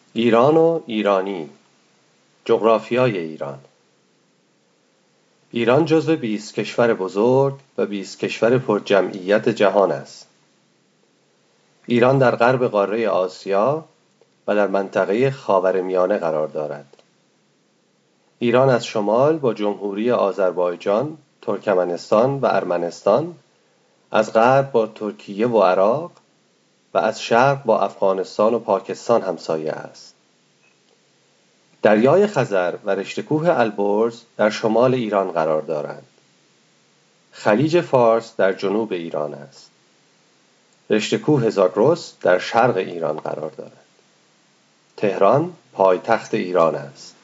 ایران و ایرانی، جغرافیای ایران. ایران جزو 20 کشور بزرگ و 20 کشور پرجمعیت جهان است. ایران در غرب قاره آسیا و در منطقه خاورمیانه قرار دارد. ایران از شمال با جمهوری آذربایجان، ترکمنستان و ارمنستان، از غرب با ترکیه و عراق و از شرق با افغانستان و پاکستان همسایه است. دریای خزر و رشته کوه البرز در شمال ایران قرار دارند. خلیج فارس در جنوب ایران است. رشته کوه زاگرس در شرق ایران قرار دارد. تهران پایتخت ایران است.